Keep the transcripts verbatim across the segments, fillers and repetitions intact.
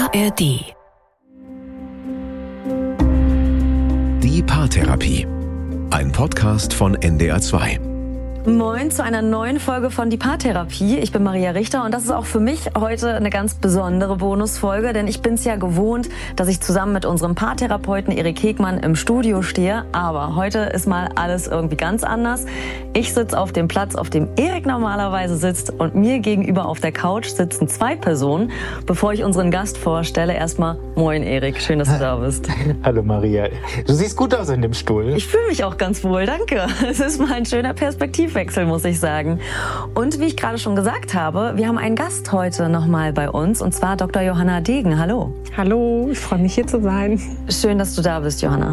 R D. Die Paartherapie. Ein Podcast von N D R zwei. Moin zu einer neuen Folge von Die Paartherapie. Ich bin Maria Richter und das ist auch für mich heute eine ganz besondere Bonusfolge, denn ich bin es ja gewohnt, dass ich zusammen mit unserem Paartherapeuten Erik Hegmann im Studio stehe. Aber heute ist mal alles irgendwie ganz anders. Ich sitze auf dem Platz, auf dem Erik normalerweise sitzt, und mir gegenüber auf der Couch sitzen zwei Personen. Bevor ich unseren Gast vorstelle, erstmal moin Erik, schön, dass du da bist. Hallo Maria, du siehst gut aus in dem Stuhl. Ich fühle mich auch ganz wohl, danke. Es ist mal ein schöner Perspektiv. Wechsel, muss ich sagen. Und wie ich gerade schon gesagt habe, wir haben einen Gast heute nochmal bei uns, und zwar Doktor Johanna Degen. Hallo. Hallo, ich freue mich hier zu sein. Schön, dass du da bist, Johanna.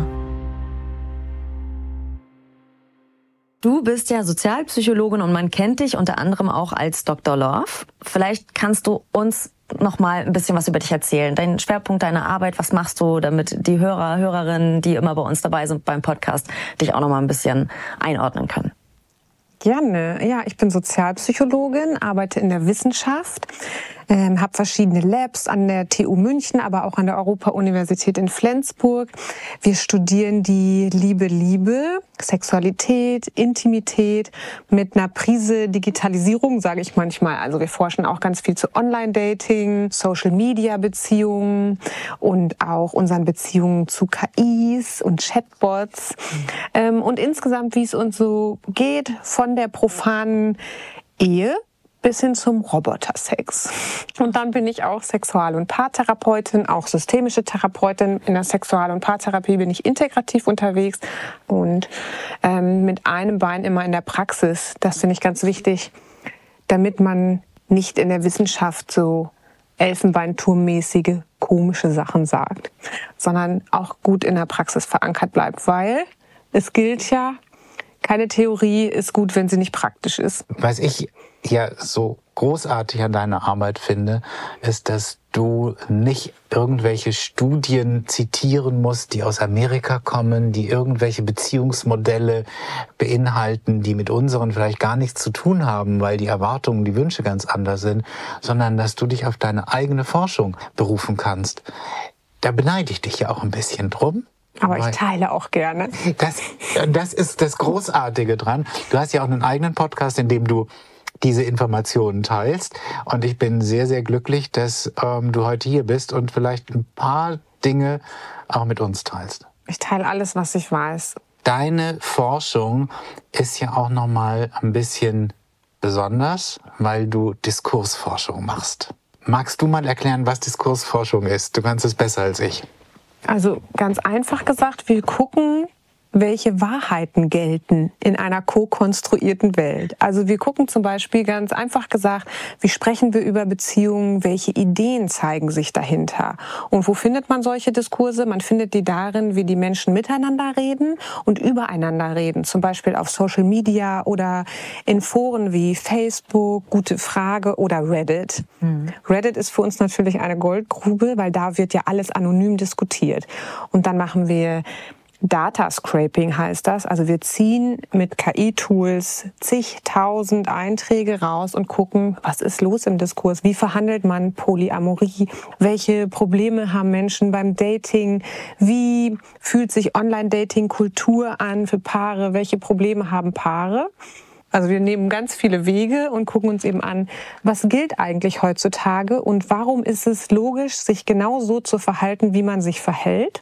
Du bist ja Sozialpsychologin und man kennt dich unter anderem auch als Doktor Love. Vielleicht kannst du uns noch mal ein bisschen was über dich erzählen. Dein Schwerpunkt deiner Arbeit, was machst du, damit die Hörer, Hörerinnen, die immer bei uns dabei sind beim Podcast, dich auch noch mal ein bisschen einordnen können? Gerne. Ja, ich bin Sozialpsychologin, arbeite in der Wissenschaft, ähm, habe verschiedene Labs an der T U München, aber auch an der Europa-Universität in Flensburg. Wir studieren die Liebe, Liebe, Sexualität, Intimität mit einer Prise Digitalisierung, sage ich manchmal. Also wir forschen auch ganz viel zu Online-Dating, Social-Media-Beziehungen und auch unseren Beziehungen zu K Is und Chatbots. Ähm, und insgesamt, wie es uns so geht, von der profanen Ehe bis hin zum Robotersex. Und dann bin ich auch Sexual- und Paartherapeutin, auch systemische Therapeutin. In der Sexual- und Paartherapie bin ich integrativ unterwegs und ähm, mit einem Bein immer in der Praxis. Das finde ich ganz wichtig, damit man nicht in der Wissenschaft so Elfenbeinturmmäßige, komische Sachen sagt, sondern auch gut in der Praxis verankert bleibt, weil es gilt ja, keine Theorie ist gut, wenn sie nicht praktisch ist. Was ich ja so großartig an deiner Arbeit finde, ist, dass du nicht irgendwelche Studien zitieren musst, die aus Amerika kommen, die irgendwelche Beziehungsmodelle beinhalten, die mit unseren vielleicht gar nichts zu tun haben, weil die Erwartungen, die Wünsche ganz anders sind, sondern dass du dich auf deine eigene Forschung berufen kannst. Da beneide ich dich ja auch ein bisschen drum. Aber ich teile auch gerne. Das, das ist das Großartige dran. Du hast ja auch einen eigenen Podcast, in dem du diese Informationen teilst. Und ich bin sehr, sehr glücklich, dass ähm, du heute hier bist und vielleicht ein paar Dinge auch mit uns teilst. Ich teile alles, was ich weiß. Deine Forschung ist ja auch nochmal ein bisschen besonders, weil du Diskursforschung machst. Magst du mal erklären, was Diskursforschung ist? Du kannst es besser als ich. Also ganz einfach gesagt, wir gucken, welche Wahrheiten gelten in einer ko-konstruierten Welt. Also wir gucken zum Beispiel ganz einfach gesagt, wie sprechen wir über Beziehungen, welche Ideen zeigen sich dahinter. Und wo findet man solche Diskurse? Man findet die darin, wie die Menschen miteinander reden und übereinander reden. Zum Beispiel auf Social Media oder in Foren wie Facebook, Gute Frage oder Reddit. Mhm. Reddit ist für uns natürlich eine Goldgrube, weil da wird ja alles anonym diskutiert. Und dann machen wir Data Scraping heißt das. Also wir ziehen mit K I-Tools zigtausend Einträge raus und gucken, was ist los im Diskurs? Wie verhandelt man Polyamorie? Welche Probleme haben Menschen beim Dating? Wie fühlt sich Online-Dating-Kultur an für Paare? Welche Probleme haben Paare? Also wir nehmen ganz viele Wege und gucken uns eben an, was gilt eigentlich heutzutage und warum ist es logisch, sich genau so zu verhalten, wie man sich verhält?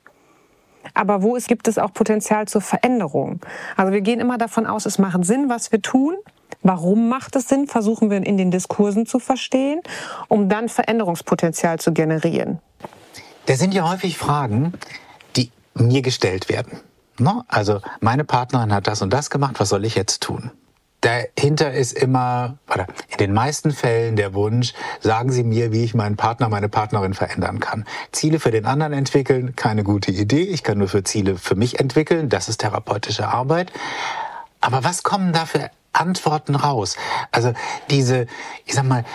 Aber wo es gibt es auch Potenzial zur Veränderung. Also wir gehen immer davon aus, es macht Sinn, was wir tun. Warum macht es Sinn, versuchen wir in den Diskursen zu verstehen, um dann Veränderungspotenzial zu generieren. Das sind ja häufig Fragen, die mir gestellt werden. Also meine Partnerin hat das und das gemacht, was soll ich jetzt tun? Dahinter ist immer, oder in den meisten Fällen der Wunsch, sagen Sie mir, wie ich meinen Partner, meine Partnerin verändern kann. Ziele für den anderen entwickeln, keine gute Idee. Ich kann nur für Ziele für mich entwickeln. Das ist therapeutische Arbeit. Aber was kommen da für Antworten raus? Also diese, ich sag mal,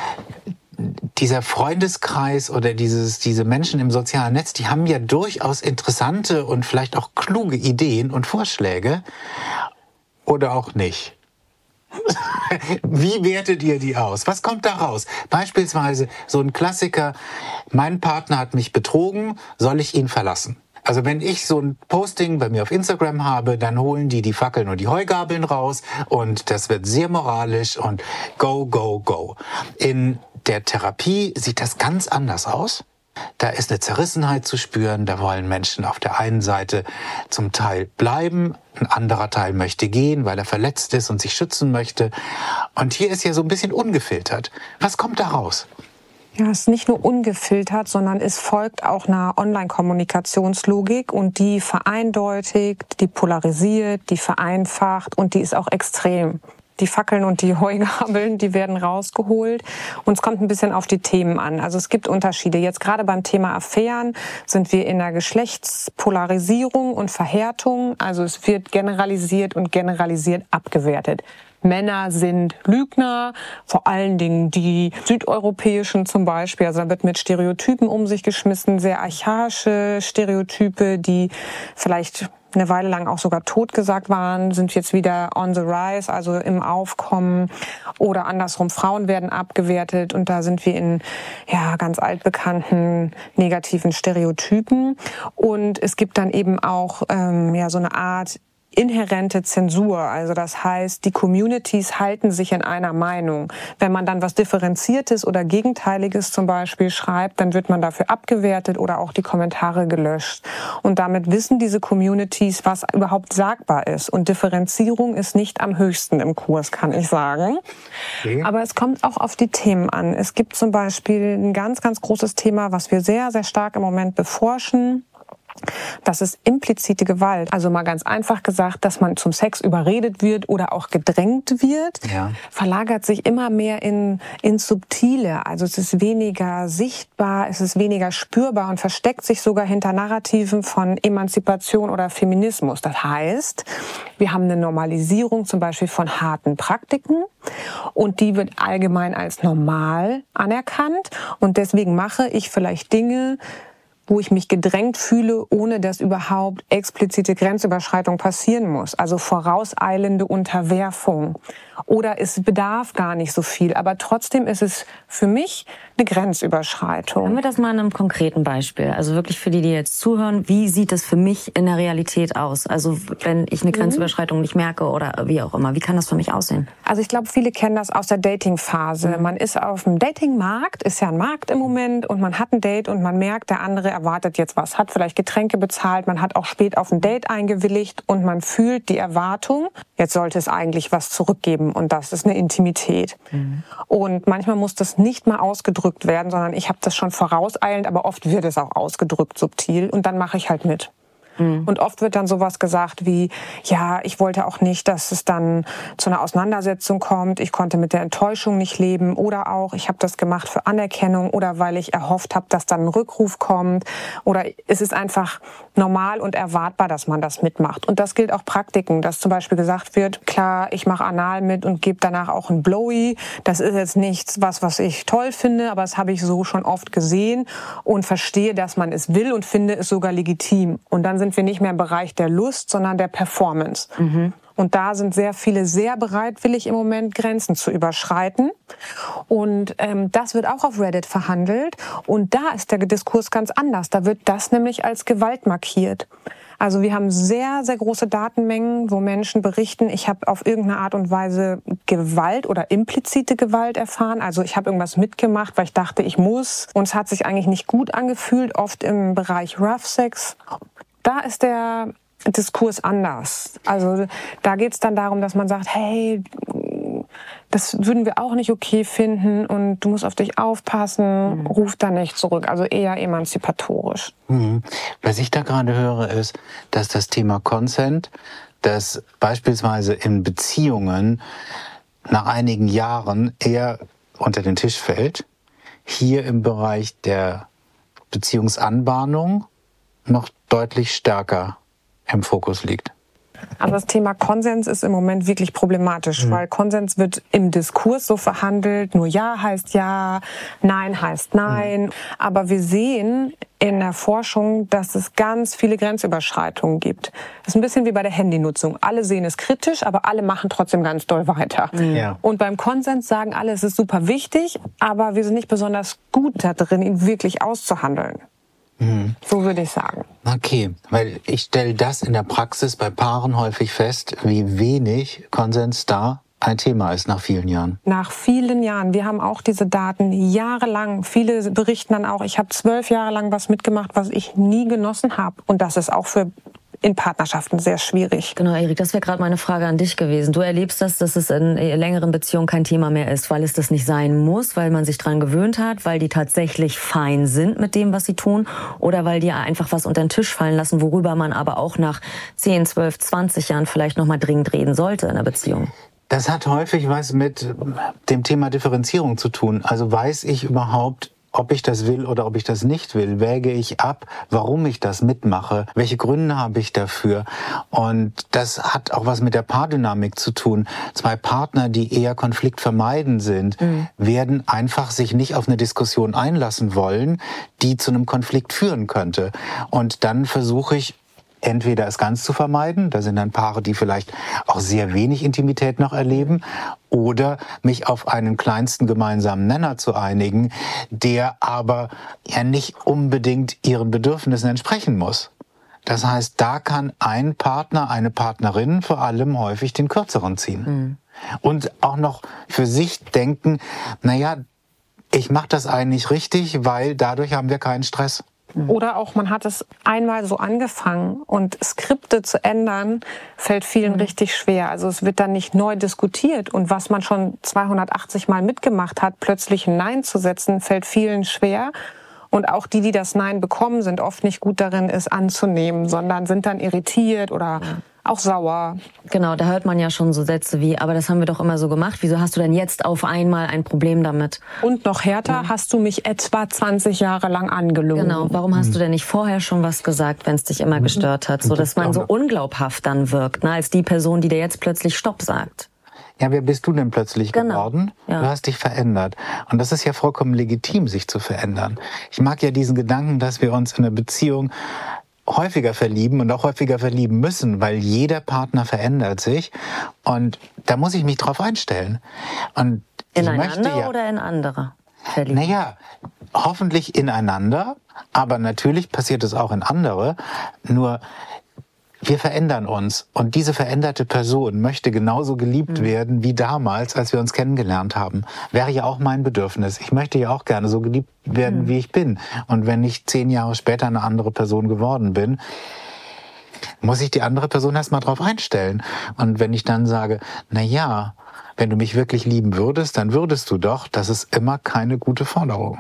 dieser Freundeskreis oder dieses, diese Menschen im sozialen Netz, die haben ja durchaus interessante und vielleicht auch kluge Ideen und Vorschläge. Oder auch nicht. Wie wertet ihr die aus? Was kommt da raus? Beispielsweise so ein Klassiker, mein Partner hat mich betrogen, soll ich ihn verlassen? Also wenn ich so ein Posting bei mir auf Instagram habe, dann holen die die Fackeln und die Heugabeln raus und das wird sehr moralisch und go, go, go. In der Therapie sieht das ganz anders aus. Da ist eine Zerrissenheit zu spüren, da wollen Menschen auf der einen Seite zum Teil bleiben, ein anderer Teil möchte gehen, weil er verletzt ist und sich schützen möchte. Und hier ist ja so ein bisschen ungefiltert. Was kommt da raus? Ja, es ist nicht nur ungefiltert, sondern es folgt auch einer Online-Kommunikationslogik und die vereindeutigt, die polarisiert, die vereinfacht und die ist auch extrem. Die Fackeln und die Heugabeln, die werden rausgeholt. Und es kommt ein bisschen auf die Themen an. Also es gibt Unterschiede. Jetzt gerade beim Thema Affären sind wir in der Geschlechtspolarisierung und Verhärtung. Also es wird generalisiert und generalisiert abgewertet. Männer sind Lügner, vor allen Dingen die südeuropäischen zum Beispiel. Also da wird mit Stereotypen um sich geschmissen, sehr archaische Stereotype, die vielleicht eine Weile lang auch sogar totgesagt waren, sind jetzt wieder on the rise, also im Aufkommen. Oder andersrum, Frauen werden abgewertet und da sind wir in ja ganz altbekannten negativen Stereotypen. Und es gibt dann eben auch ähm, ja so eine Art inhärente Zensur, also das heißt, die Communities halten sich in einer Meinung. Wenn man dann was Differenziertes oder Gegenteiliges zum Beispiel schreibt, dann wird man dafür abgewertet oder auch die Kommentare gelöscht. Und damit wissen diese Communities, was überhaupt sagbar ist. Und Differenzierung ist nicht am höchsten im Kurs, kann ich sagen. Okay. Aber es kommt auch auf die Themen an. Es gibt zum Beispiel ein ganz, ganz großes Thema, was wir sehr, sehr stark im Moment beforschen. Das ist implizite Gewalt. Also mal ganz einfach gesagt, dass man zum Sex überredet wird oder auch gedrängt wird, ja. Verlagert sich immer mehr in, ins Subtile. Also es ist weniger sichtbar, es ist weniger spürbar und versteckt sich sogar hinter Narrativen von Emanzipation oder Feminismus. Das heißt, wir haben eine Normalisierung zum Beispiel von harten Praktiken und die wird allgemein als normal anerkannt und deswegen mache ich vielleicht Dinge, wo ich mich gedrängt fühle, ohne dass überhaupt explizite Grenzüberschreitung passieren muss. Also vorauseilende Unterwerfung. Oder es bedarf gar nicht so viel. Aber trotzdem ist es für mich eine Grenzüberschreitung. Haben wir das mal in einem konkreten Beispiel? Also wirklich für die, die jetzt zuhören, wie sieht das für mich in der Realität aus? Also wenn ich eine Grenzüberschreitung nicht merke oder wie auch immer, wie kann das für mich aussehen? Also ich glaube, viele kennen das aus der Datingphase. Mhm. Man ist auf dem Datingmarkt, ist ja ein Markt im Moment und man hat ein Date und man merkt, der andere erwartet jetzt was, hat vielleicht Getränke bezahlt, man hat auch spät auf ein Date eingewilligt und man fühlt die Erwartung, jetzt sollte es eigentlich was zurückgeben und das ist eine Intimität. Mhm. Und manchmal muss das nicht mal ausgedrückt werden, sondern ich habe das schon vorauseilend, aber oft wird es auch ausgedrückt subtil und dann mache ich halt mit. Und oft wird dann sowas gesagt wie, ja, ich wollte auch nicht, dass es dann zu einer Auseinandersetzung kommt. Ich konnte mit der Enttäuschung nicht leben. Oder auch, ich habe das gemacht für Anerkennung oder weil ich erhofft habe, dass dann ein Rückruf kommt. Oder es ist einfach normal und erwartbar, dass man das mitmacht. Und das gilt auch Praktiken, dass zum Beispiel gesagt wird, klar, ich mache Anal mit und gebe danach auch ein Blowy. Das ist jetzt nichts, was, was ich toll finde, aber das habe ich so schon oft gesehen und verstehe, dass man es will und finde es sogar legitim. Und dann sind wir nicht mehr im Bereich der Lust, sondern der Performance. Mhm. Und da sind sehr viele sehr bereitwillig im Moment, Grenzen zu überschreiten. Und ähm, das wird auch auf Reddit verhandelt. Und da ist der Diskurs ganz anders. Da wird das nämlich als Gewalt markiert. Also wir haben sehr, sehr große Datenmengen, wo Menschen berichten, ich habe auf irgendeine Art und Weise Gewalt oder implizite Gewalt erfahren. Also ich habe irgendwas mitgemacht, weil ich dachte, ich muss. Und es hat sich eigentlich nicht gut angefühlt, oft im Bereich Rough Sex. Da ist der Diskurs anders. Also da geht es dann darum, dass man sagt, hey, das würden wir auch nicht okay finden und du musst auf dich aufpassen, mhm. ruf da nicht zurück. Also eher emanzipatorisch. Mhm. Was ich da gerade höre, ist, dass das Thema Consent, das beispielsweise in Beziehungen nach einigen Jahren eher unter den Tisch fällt, hier im Bereich der Beziehungsanbahnung noch deutlich stärker im Fokus liegt. Also das Thema Konsens ist im Moment wirklich problematisch, mhm. weil Konsens wird im Diskurs so verhandelt, nur Ja heißt Ja, Nein heißt Nein. Mhm. Aber wir sehen in der Forschung, dass es ganz viele Grenzüberschreitungen gibt. Das ist ein bisschen wie bei der Handynutzung. Alle sehen es kritisch, aber alle machen trotzdem ganz doll weiter. Ja. Und beim Konsens sagen alle, es ist super wichtig, aber wir sind nicht besonders gut da drin, ihn wirklich auszuhandeln. Mhm. So würde ich sagen. Okay, weil ich stelle das in der Praxis bei Paaren häufig fest, wie wenig Konsens da ein Thema ist nach vielen Jahren. Nach vielen Jahren. Wir haben auch diese Daten jahrelang. Viele berichten dann auch, ich habe zwölf Jahre lang was mitgemacht, was ich nie genossen habe. Und das ist auch für in Partnerschaften sehr schwierig. Genau, Erik, das wäre gerade meine Frage an dich gewesen. Du erlebst das, dass es in längeren Beziehungen kein Thema mehr ist, weil es das nicht sein muss, weil man sich dran gewöhnt hat, weil die tatsächlich fein sind mit dem, was sie tun, oder weil die einfach was unter den Tisch fallen lassen, worüber man aber auch nach zehn, zwölf, zwanzig Jahren vielleicht noch mal dringend reden sollte in einer Beziehung. Das hat häufig was mit dem Thema Differenzierung zu tun. Also weiß ich überhaupt, ob ich das will oder ob ich das nicht will? Wäge ich ab, warum ich das mitmache? Welche Gründe habe ich dafür? Und das hat auch was mit der Paardynamik zu tun. Zwei Partner, die eher konfliktvermeidend sind, mhm. werden einfach sich nicht auf eine Diskussion einlassen wollen, die zu einem Konflikt führen könnte. Und dann versuche ich, entweder es ganz zu vermeiden, da sind dann Paare, die vielleicht auch sehr wenig Intimität noch erleben, oder mich auf einen kleinsten gemeinsamen Nenner zu einigen, der aber ja nicht unbedingt ihren Bedürfnissen entsprechen muss. Das heißt, da kann ein Partner, eine Partnerin vor allem häufig den Kürzeren ziehen. Mhm. Und auch noch für sich denken, naja, ich mache das eigentlich richtig, weil dadurch haben wir keinen Stress. Oder auch, man hat es einmal so angefangen und Skripte zu ändern, fällt vielen mhm. richtig schwer. Also es wird dann nicht neu diskutiert und was man schon zweihundertachtzig Mal mitgemacht hat, plötzlich ein Nein zu setzen, fällt vielen schwer. Und auch die, die das Nein bekommen, sind oft nicht gut darin, es anzunehmen, sondern sind dann irritiert oder ja. auch sauer. Genau, da hört man ja schon so Sätze wie, aber das haben wir doch immer so gemacht. Wieso hast du denn jetzt auf einmal ein Problem damit? Und noch härter, ja. hast du mich etwa zwanzig Jahre lang angelogen. Genau, warum hast du denn nicht vorher schon was gesagt, wenn es dich immer gestört hat? So, dass man so unglaubhaft dann wirkt, ne, als die Person, die dir jetzt plötzlich Stopp sagt. Ja, wer bist du denn plötzlich genau. geworden? Ja. Du hast dich verändert. Und das ist ja vollkommen legitim, sich zu verändern. Ich mag ja diesen Gedanken, dass wir uns in einer Beziehung häufiger verlieben und auch häufiger verlieben müssen, weil jeder Partner verändert sich. Und da muss ich mich drauf einstellen. Und ineinander ja, oder in andere verlieben? Naja, hoffentlich ineinander. Aber natürlich passiert es auch in andere. Nur wir verändern uns und diese veränderte Person möchte genauso geliebt mhm. werden wie damals, als wir uns kennengelernt haben. Wäre ja auch mein Bedürfnis. Ich möchte ja auch gerne so geliebt werden, mhm. wie ich bin. Und wenn ich zehn Jahre später eine andere Person geworden bin, muss ich die andere Person erst mal drauf einstellen. Und wenn ich dann sage, na ja, wenn du mich wirklich lieben würdest, dann würdest du doch, das ist immer keine gute Forderung.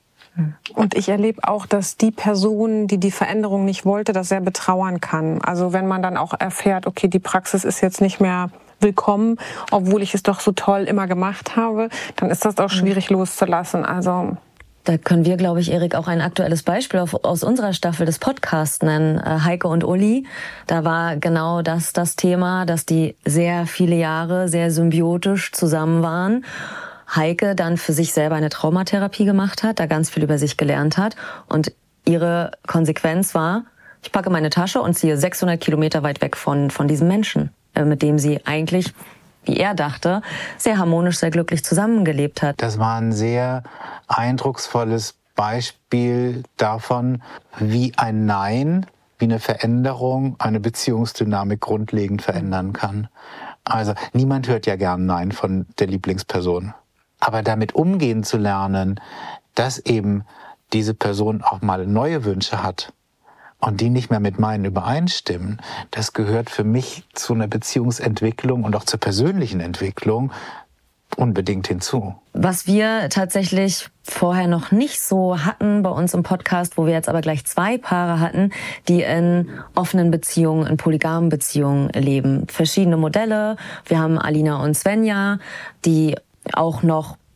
Und ich erlebe auch, dass die Person, die die Veränderung nicht wollte, das sehr betrauern kann. Also wenn man dann auch erfährt, okay, die Praxis ist jetzt nicht mehr willkommen, obwohl ich es doch so toll immer gemacht habe, dann ist das auch schwierig loszulassen. Also da können wir, glaube ich, Erik, auch ein aktuelles Beispiel aus unserer Staffel des Podcasts nennen. Heike und Uli, da war genau das das Thema, dass die sehr viele Jahre sehr symbiotisch zusammen waren. Heike dann für sich selber eine Traumatherapie gemacht hat, da ganz viel über sich gelernt hat. Und ihre Konsequenz war, ich packe meine Tasche und ziehe sechshundert Kilometer weit weg von, von diesem Menschen, mit dem sie eigentlich, wie er dachte, sehr harmonisch, sehr glücklich zusammengelebt hat. Das war ein sehr eindrucksvolles Beispiel davon, wie ein Nein, wie eine Veränderung eine Beziehungsdynamik grundlegend verändern kann. Also niemand hört ja gern Nein von der Lieblingsperson. Aber damit umgehen zu lernen, dass eben diese Person auch mal neue Wünsche hat und die nicht mehr mit meinen übereinstimmen, das gehört für mich zu einer Beziehungsentwicklung und auch zur persönlichen Entwicklung unbedingt hinzu. Was wir tatsächlich vorher noch nicht so hatten bei uns im Podcast, wo wir jetzt aber gleich zwei Paare hatten, die in offenen Beziehungen, in polygamen Beziehungen leben. Verschiedene Modelle. Wir haben Alina und Svenja, die auch noch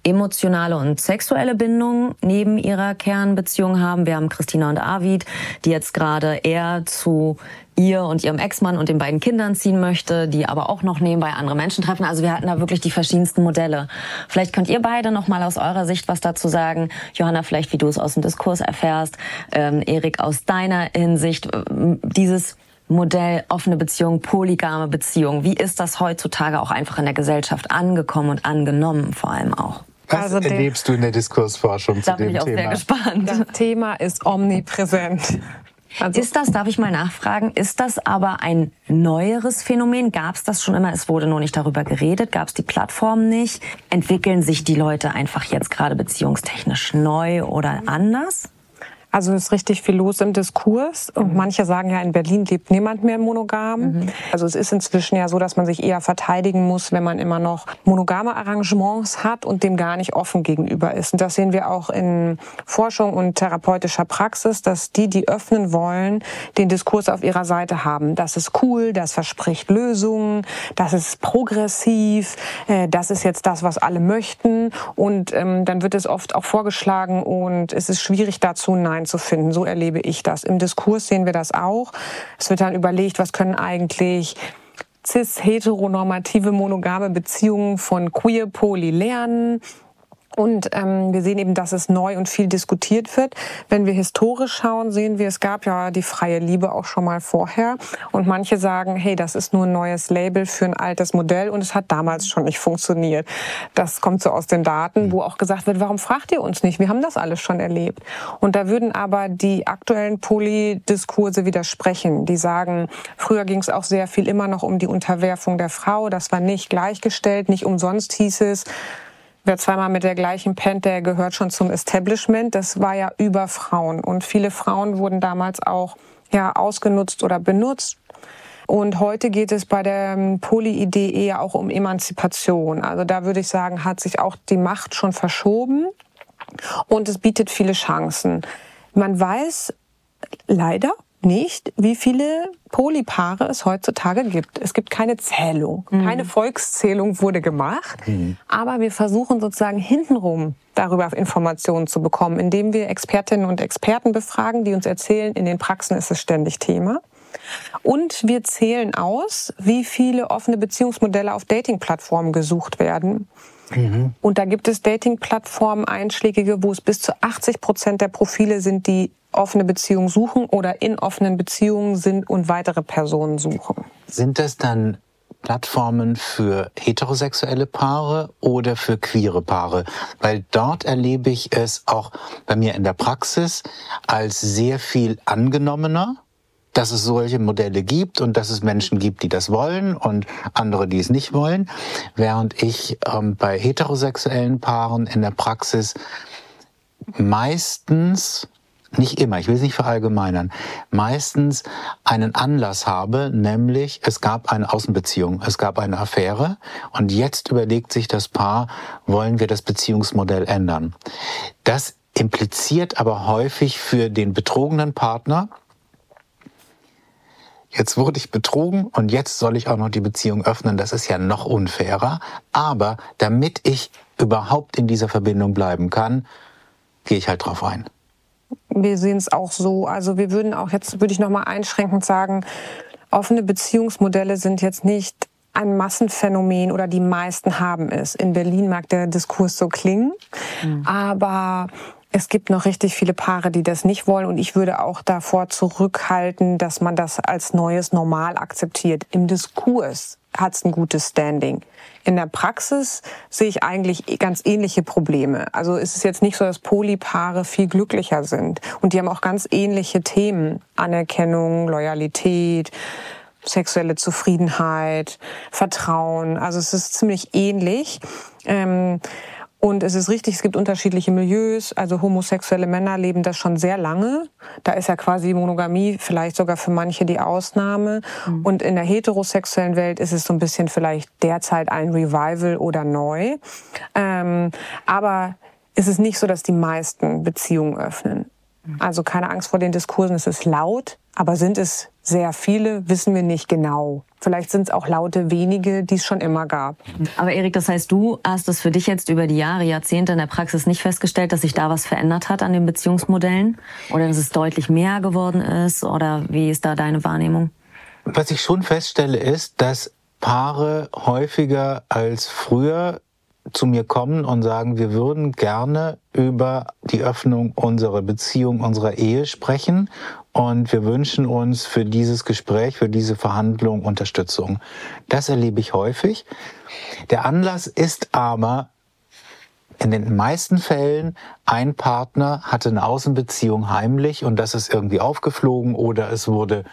emotionale und sexuelle Bindung neben ihrer Kernbeziehung haben. Wir haben Christina und Arvid, die jetzt gerade eher zu ihr und ihrem Ex-Mann und den beiden Kindern ziehen möchte, die aber auch noch nebenbei andere Menschen treffen. Also wir hatten da wirklich die verschiedensten Modelle. Vielleicht könnt ihr beide noch mal aus eurer Sicht was dazu sagen. Johanna, vielleicht wie du es aus dem Diskurs erfährst. Ähm, Erik, aus deiner Hinsicht, dieses Modell offene Beziehung, polygame Beziehung. Wie ist das heutzutage auch einfach in der Gesellschaft angekommen und angenommen vor allem auch? Was Also der- erlebst du in der Diskursforschung zu Da bin dem ich auch Thema? sehr gespannt. Das Thema ist omnipräsent. Also Ist das, darf ich mal nachfragen, ist das aber ein neueres Phänomen? Gab es das schon immer? Es wurde nur nicht darüber geredet. Gab es die Plattform nicht? Entwickeln sich die Leute einfach jetzt gerade beziehungstechnisch neu oder anders? Also es ist richtig viel los im Diskurs und manche sagen ja, in Berlin lebt niemand mehr monogam. Mhm. Also es ist inzwischen ja so, dass man sich eher verteidigen muss, wenn man immer noch monogame Arrangements hat und dem gar nicht offen gegenüber ist. Und das sehen wir auch in Forschung und therapeutischer Praxis, dass die, die öffnen wollen, den Diskurs auf ihrer Seite haben. Das ist cool, das verspricht Lösungen, das ist progressiv, äh, das ist jetzt das, was alle möchten. Und ähm, dann wird es oft auch vorgeschlagen und es ist schwierig dazu, Nein zu finden. So erlebe ich das. Im Diskurs sehen wir das auch. Es wird dann überlegt, was können eigentlich cis-heteronormative monogame Beziehungen von queer-poly lernen. Und ähm, wir sehen eben, dass es neu und viel diskutiert wird. Wenn wir historisch schauen, sehen wir, es gab ja die freie Liebe auch schon mal vorher. Und manche sagen, hey, das ist nur ein neues Label für ein altes Modell und es hat damals schon nicht funktioniert. Das kommt so aus den Daten, wo auch gesagt wird, warum fragt ihr uns nicht? Wir haben das alles schon erlebt. Und da würden aber die aktuellen Polydiskurse widersprechen. Die sagen, früher ging es auch sehr viel immer noch um die Unterwerfung der Frau. Das war nicht gleichgestellt, nicht umsonst hieß es, wer zweimal mit der gleichen pennt, der gehört schon zum Establishment. Das war ja über Frauen. Und viele Frauen wurden damals auch ja ausgenutzt oder benutzt. Und heute geht es bei der Poly-Idee eher auch um Emanzipation. Also da würde ich sagen, hat sich auch die Macht schon verschoben. Und es bietet viele Chancen. Man weiß leider nicht, wie viele Polypaare es heutzutage gibt. Es gibt keine Zählung. Mhm. Keine Volkszählung wurde gemacht. Mhm. Aber wir versuchen sozusagen hintenrum darüber Informationen zu bekommen, indem wir Expertinnen und Experten befragen, die uns erzählen, in den Praxen ist es ständig Thema. Und wir zählen aus, wie viele offene Beziehungsmodelle auf Dating-Plattformen gesucht werden. Mhm. Und da gibt es Dating-Plattformen, einschlägige, wo es bis zu achtzig Prozent der Profile sind, die offene Beziehungen suchen oder in offenen Beziehungen sind und weitere Personen suchen. Sind das dann Plattformen für heterosexuelle Paare oder für queere Paare? Weil dort erlebe ich es auch bei mir in der Praxis als sehr viel angenommener, dass es solche Modelle gibt und dass es Menschen gibt, die das wollen und andere, die es nicht wollen. Während ich ähm, bei heterosexuellen Paaren in der Praxis meistens, nicht immer, ich will es nicht verallgemeinern, meistens einen Anlass habe, nämlich es gab eine Außenbeziehung, es gab eine Affäre und jetzt überlegt sich das Paar, wollen wir das Beziehungsmodell ändern. Das impliziert aber häufig für den betrogenen Partner, jetzt wurde ich betrogen und jetzt soll ich auch noch die Beziehung öffnen. Das ist ja noch unfairer. Aber damit ich überhaupt in dieser Verbindung bleiben kann, gehe ich halt drauf ein. Wir sehen es auch so. Also wir würden auch jetzt, würde ich noch mal einschränkend sagen, offene Beziehungsmodelle sind jetzt nicht ein Massenphänomen oder die meisten haben es. In Berlin mag der Diskurs so klingen, mhm. aber es gibt noch richtig viele Paare, die das nicht wollen und ich würde auch davor zurückhalten, dass man das als neues Normal akzeptiert. Im Diskurs hat es ein gutes Standing. In der Praxis sehe ich eigentlich ganz ähnliche Probleme. Also es ist jetzt nicht so, dass Polypaare viel glücklicher sind und die haben auch ganz ähnliche Themen. Anerkennung, Loyalität, sexuelle Zufriedenheit, Vertrauen. Also es ist ziemlich ähnlich. Ähm, Und es ist richtig, es gibt unterschiedliche Milieus, also homosexuelle Männer leben das schon sehr lange. Da ist ja quasi Monogamie vielleicht sogar für manche die Ausnahme. Mhm. Und in der heterosexuellen Welt ist es so ein bisschen vielleicht derzeit ein Revival oder neu. Ähm, aber es ist nicht so, dass die meisten Beziehungen öffnen. Mhm. Also keine Angst vor den Diskursen, es ist laut, aber sind es sehr viele, wissen wir nicht genau. Vielleicht sind es auch laute wenige, die es schon immer gab. Aber Erik, das heißt, du hast es für dich jetzt über die Jahre, Jahrzehnte in der Praxis nicht festgestellt, dass sich da was verändert hat an den Beziehungsmodellen? Oder dass es deutlich mehr geworden ist? Oder wie ist da deine Wahrnehmung? Was ich schon feststelle, ist, dass Paare häufiger als früher zu mir kommen und sagen, wir würden gerne über die Öffnung unserer Beziehung, unserer Ehe sprechen und wir wünschen uns für dieses Gespräch, für diese Verhandlung Unterstützung. Das erlebe ich häufig. Der Anlass ist aber in den meisten Fällen, ein Partner hatte eine Außenbeziehung heimlich und das ist irgendwie aufgeflogen oder es wurde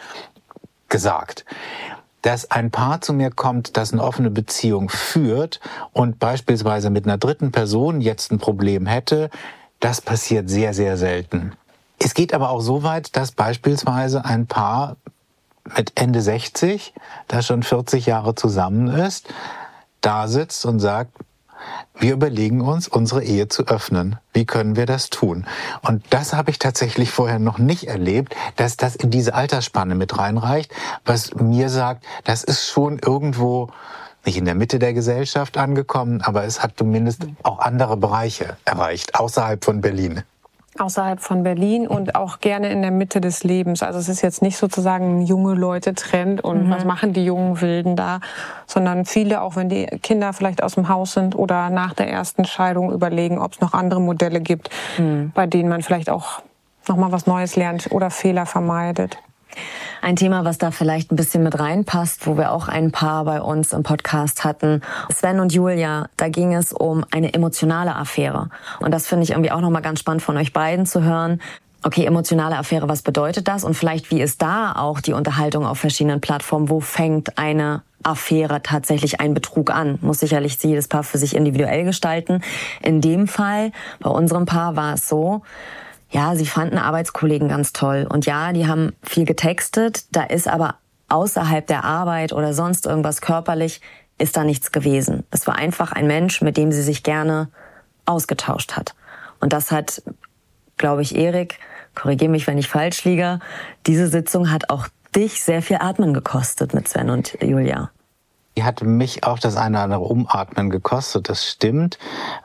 gesagt. Dass ein Paar zu mir kommt, das eine offene Beziehung führt und beispielsweise mit einer dritten Person jetzt ein Problem hätte, das passiert sehr, sehr selten. Es geht aber auch so weit, dass beispielsweise ein Paar mit Ende sechzig, das schon vierzig Jahre zusammen ist, da sitzt und sagt, wir überlegen uns, unsere Ehe zu öffnen. Wie können wir das tun? Und das habe ich tatsächlich vorher noch nicht erlebt, dass das in diese Altersspanne mit reinreicht, was mir sagt, das ist schon irgendwo nicht in der Mitte der Gesellschaft angekommen, aber es hat zumindest auch andere Bereiche erreicht, außerhalb von Berlin. Außerhalb von Berlin und auch gerne in der Mitte des Lebens. Also es ist jetzt nicht sozusagen ein junge Leute-Trend und mhm. was machen die jungen Wilden da, sondern viele, auch wenn die Kinder vielleicht aus dem Haus sind oder nach der ersten Scheidung überlegen, ob es noch andere Modelle gibt, mhm. bei denen man vielleicht auch noch mal was Neues lernt oder Fehler vermeidet. Ein Thema, was da vielleicht ein bisschen mit reinpasst, wo wir auch ein Paar bei uns im Podcast hatten, Sven und Julia, da ging es um eine emotionale Affäre. Und das finde ich irgendwie auch nochmal ganz spannend von euch beiden zu hören. Okay, emotionale Affäre, was bedeutet das? Und vielleicht, wie ist da auch die Unterhaltung auf verschiedenen Plattformen? Wo fängt eine Affäre tatsächlich ein Betrug an? Muss sicherlich jedes Paar für sich individuell gestalten. In dem Fall, bei unserem Paar war es so, ja, sie fanden Arbeitskollegen ganz toll. Und ja, die haben viel getextet. Da ist aber außerhalb der Arbeit oder sonst irgendwas körperlich, ist da nichts gewesen. Es war einfach ein Mensch, mit dem sie sich gerne ausgetauscht hat. Und das hat, glaube ich, Erik, korrigiere mich, wenn ich falsch liege, diese Sitzung hat auch dich sehr viel Atmen gekostet mit Sven und Julia. Die hat mich auch das eine oder andere Umatmen gekostet, das stimmt.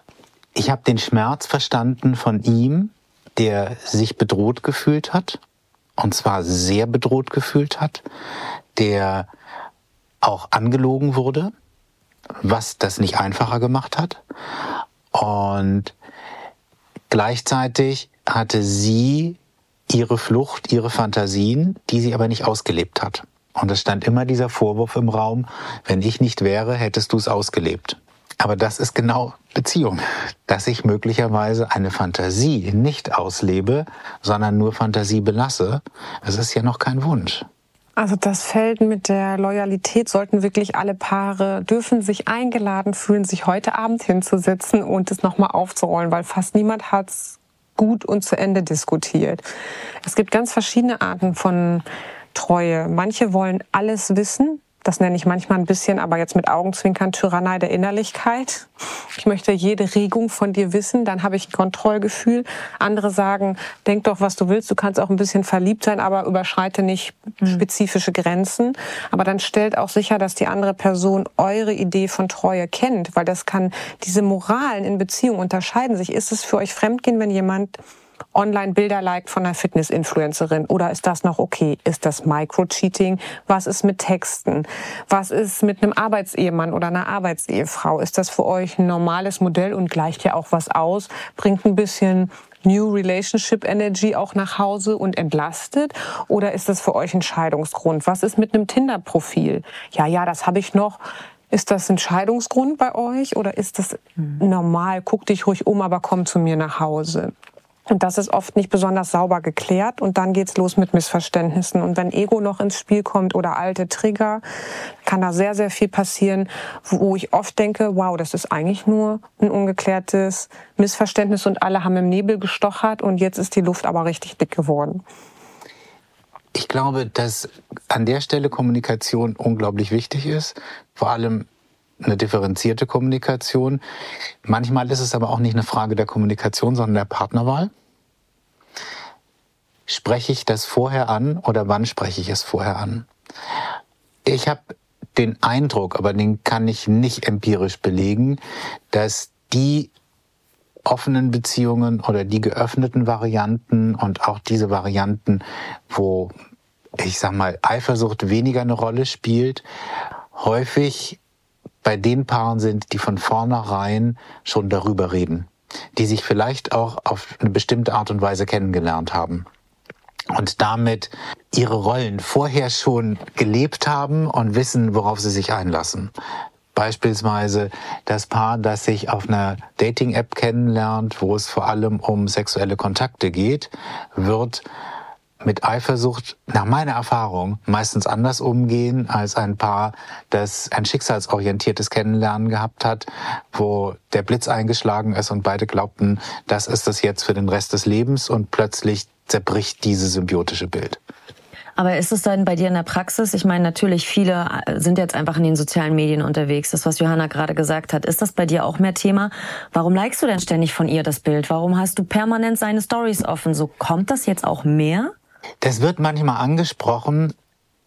Ich habe den Schmerz verstanden von ihm, der sich bedroht gefühlt hat, und zwar sehr bedroht gefühlt hat, der auch angelogen wurde, was das nicht einfacher gemacht hat. Und gleichzeitig hatte sie ihre Flucht, ihre Fantasien, die sie aber nicht ausgelebt hat. Und es stand immer dieser Vorwurf im Raum, wenn ich nicht wäre, hättest du es ausgelebt. Aber das ist genau Beziehung, dass ich möglicherweise eine Fantasie nicht auslebe, sondern nur Fantasie belasse. Es ist ja noch kein Wunsch. Also das Feld mit der Loyalität sollten wirklich alle Paare, dürfen sich eingeladen fühlen, sich heute Abend hinzusetzen und es nochmal aufzurollen, weil fast niemand hat's gut und zu Ende diskutiert. Es gibt ganz verschiedene Arten von Treue. Manche wollen alles wissen. Das nenne ich manchmal ein bisschen, aber jetzt mit Augenzwinkern, Tyrannei der Innerlichkeit. Ich möchte jede Regung von dir wissen, dann habe ich ein Kontrollgefühl. Andere sagen, denk doch, was du willst, du kannst auch ein bisschen verliebt sein, aber überschreite nicht spezifische Grenzen. Aber dann stellt auch sicher, dass die andere Person eure Idee von Treue kennt, weil das kann, diese Moralen in Beziehung unterscheiden sich. Ist es für euch Fremdgehen, wenn jemand online Bilder liked von einer Fitness-Influencerin? Oder ist das noch okay? Ist das Micro-Cheating? Was ist mit Texten? Was ist mit einem Arbeitsehemann oder einer Arbeitsehefrau? Ist das für euch ein normales Modell und gleicht ja auch was aus? Bringt ein bisschen New Relationship Energy auch nach Hause und entlastet? Oder ist das für euch ein Scheidungsgrund? Was ist mit einem Tinder-Profil? Ja, ja, das habe ich noch. Ist das ein Scheidungsgrund bei euch? Oder ist das normal? Guck dich ruhig um, aber komm zu mir nach Hause. Und das ist oft nicht besonders sauber geklärt und dann geht's los mit Missverständnissen. Und wenn Ego noch ins Spiel kommt oder alte Trigger, kann da sehr, sehr viel passieren, wo ich oft denke, wow, das ist eigentlich nur ein ungeklärtes Missverständnis und alle haben im Nebel gestochert und jetzt ist die Luft aber richtig dick geworden. Ich glaube, dass an der Stelle Kommunikation unglaublich wichtig ist, vor allem eine differenzierte Kommunikation. Manchmal ist es aber auch nicht eine Frage der Kommunikation, sondern der Partnerwahl. Spreche ich das vorher an oder wann spreche ich es vorher an? Ich habe den Eindruck, aber den kann ich nicht empirisch belegen, dass die offenen Beziehungen oder die geöffneten Varianten und auch diese Varianten, wo, ich sag mal, Eifersucht weniger eine Rolle spielt, häufig bei den Paaren sind, die von vornherein schon darüber reden, die sich vielleicht auch auf eine bestimmte Art und Weise kennengelernt haben und damit ihre Rollen vorher schon gelebt haben und wissen, worauf sie sich einlassen. Beispielsweise das Paar, das sich auf einer Dating-App kennenlernt, wo es vor allem um sexuelle Kontakte geht, wird mit Eifersucht, nach meiner Erfahrung, meistens anders umgehen als ein Paar, das ein schicksalsorientiertes Kennenlernen gehabt hat, wo der Blitz eingeschlagen ist und beide glaubten, das ist es jetzt für den Rest des Lebens und plötzlich zerbricht dieses symbiotische Bild. Aber ist es dann bei dir in der Praxis? Ich meine, natürlich, viele sind jetzt einfach in den sozialen Medien unterwegs. Das, was Johanna gerade gesagt hat, ist das bei dir auch mehr Thema? Warum likest du denn ständig von ihr das Bild? Warum hast du permanent seine Stories offen? So, kommt das jetzt auch mehr? Das wird manchmal angesprochen.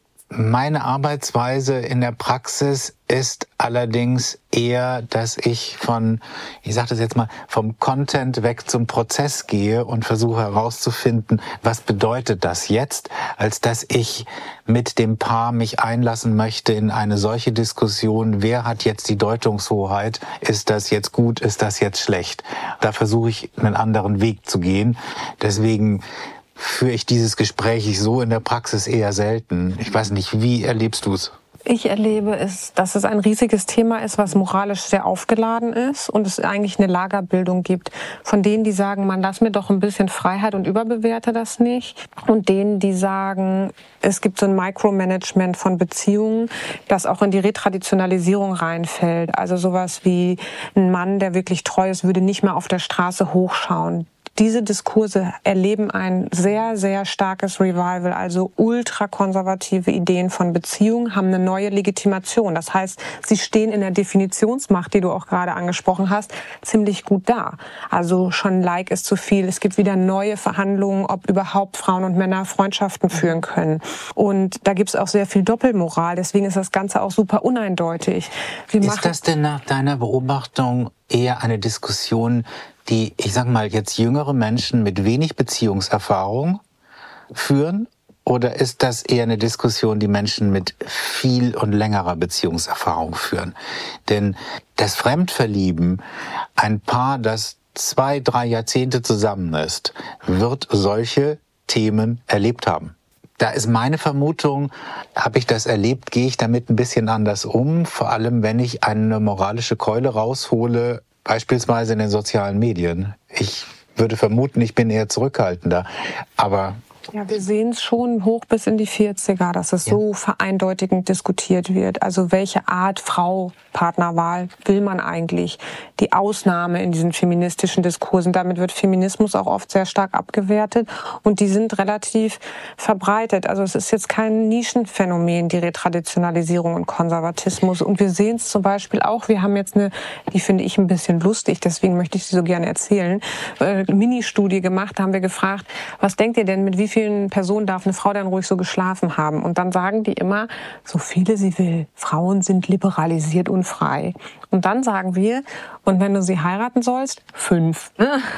Meine Arbeitsweise in der Praxis ist allerdings eher, dass ich von, ich sage das jetzt mal, vom Content weg zum Prozess gehe und versuche herauszufinden, was bedeutet das jetzt, als dass ich mit dem Paar mich einlassen möchte in eine solche Diskussion, wer hat jetzt die Deutungshoheit, ist das jetzt gut, ist das jetzt schlecht. Da versuche ich einen anderen Weg zu gehen. Deswegen führe ich dieses Gespräch so in der Praxis eher selten. Ich weiß nicht, wie erlebst du es? Ich erlebe es, dass es ein riesiges Thema ist, was moralisch sehr aufgeladen ist und es eigentlich eine Lagerbildung gibt von denen, die sagen, man lass mir doch ein bisschen Freiheit und überbewerte das nicht, und denen, die sagen, es gibt so ein Micromanagement von Beziehungen, das auch in die Retraditionalisierung reinfällt. Also sowas wie ein Mann, der wirklich treu ist, würde nicht mehr auf der Straße hochschauen. Diese Diskurse erleben ein sehr, sehr starkes Revival, also ultrakonservative Ideen von Beziehungen haben eine neue Legitimation. Das heißt, sie stehen in der Definitionsmacht, die du auch gerade angesprochen hast, ziemlich gut da. Also schon Like ist zu viel. Es gibt wieder neue Verhandlungen, ob überhaupt Frauen und Männer Freundschaften führen können. Und da gibt es auch sehr viel Doppelmoral. Deswegen ist das Ganze auch super uneindeutig. Wir ist das denn nach deiner Beobachtung eher eine Diskussion, die, ich sag mal, jetzt jüngere Menschen mit wenig Beziehungserfahrung führen? Oder ist das eher eine Diskussion, die Menschen mit viel und längerer Beziehungserfahrung führen? Denn das Fremdverlieben, ein Paar, das zwei, drei Jahrzehnte zusammen ist, wird solche Themen erlebt haben. Da ist meine Vermutung, habe ich das erlebt, gehe ich damit ein bisschen anders um, vor allem wenn ich eine moralische Keule raushole, beispielsweise in den sozialen Medien. Ich würde vermuten, ich bin eher zurückhaltender, aber ja, wir sehen es schon hoch bis in die vierziger, dass es ja so vereindeutigend diskutiert wird. Also welche Art Frau, Partnerwahl will man eigentlich? Die Ausnahme in diesen feministischen Diskursen. Damit wird Feminismus auch oft sehr stark abgewertet und die sind relativ verbreitet. Also es ist jetzt kein Nischenphänomen, die Retraditionalisierung und Konservatismus. Und wir sehen es zum Beispiel auch, wir haben jetzt eine, die finde ich ein bisschen lustig, deswegen möchte ich sie so gerne erzählen, äh, Mini-Studie gemacht, da haben wir gefragt, was denkt ihr denn, mit wie vielen Personen darf eine Frau dann ruhig so geschlafen haben? Und dann sagen die immer, so viele sie will. Frauen sind liberalisiert und frei. Und dann sagen wir, und wenn du sie heiraten sollst, fünf.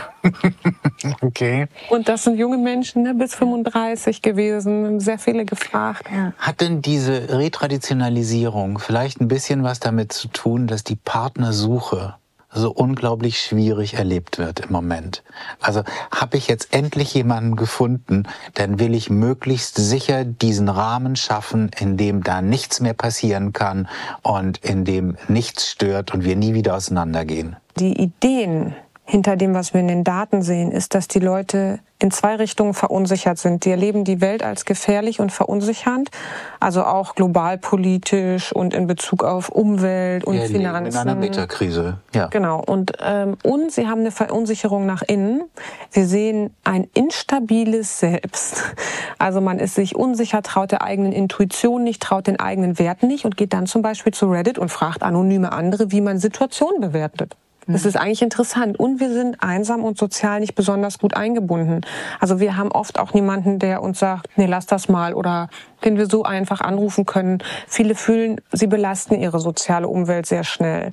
Okay. Und das sind junge Menschen, ne, bis fünfunddreißig gewesen, sehr viele gefragt. Ja. Hat denn diese Retraditionalisierung vielleicht ein bisschen was damit zu tun, dass die Partnersuche so unglaublich schwierig erlebt wird im Moment? Also habe ich jetzt endlich jemanden gefunden, dann will ich möglichst sicher diesen Rahmen schaffen, in dem da nichts mehr passieren kann und in dem nichts stört und wir nie wieder auseinandergehen. Die Ideen hinter dem, was wir in den Daten sehen, ist, dass die Leute in zwei Richtungen verunsichert sind. Die erleben die Welt als gefährlich und verunsichernd, also auch globalpolitisch und in Bezug auf Umwelt und wir Finanzen. Leben in einer Metakrise, ja. Genau. Und, ähm, und sie haben eine Verunsicherung nach innen. Sie sehen ein instabiles Selbst. Also man ist sich unsicher, traut der eigenen Intuition nicht, traut den eigenen Werten nicht und geht dann zum Beispiel zu Reddit und fragt anonyme andere, wie man Situationen bewertet. Das ist eigentlich interessant. Und wir sind einsam und sozial nicht besonders gut eingebunden. Also wir haben oft auch niemanden, der uns sagt, nee, lass das mal, oder den wir so einfach anrufen können. Viele fühlen, sie belasten ihre soziale Umwelt sehr schnell.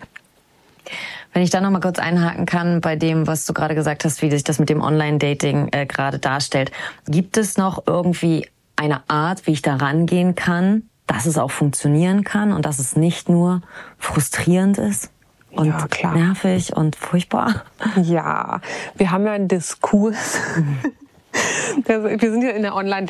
Wenn ich da noch mal kurz einhaken kann bei dem, was du gerade gesagt hast, wie sich das mit dem Online-Dating äh, gerade darstellt. Gibt es noch irgendwie eine Art, wie ich da rangehen kann, dass es auch funktionieren kann und dass es nicht nur frustrierend ist? Und ja, klar. nervig und furchtbar. Ja, wir haben ja einen Diskurs. Mhm. Wir sind ja in der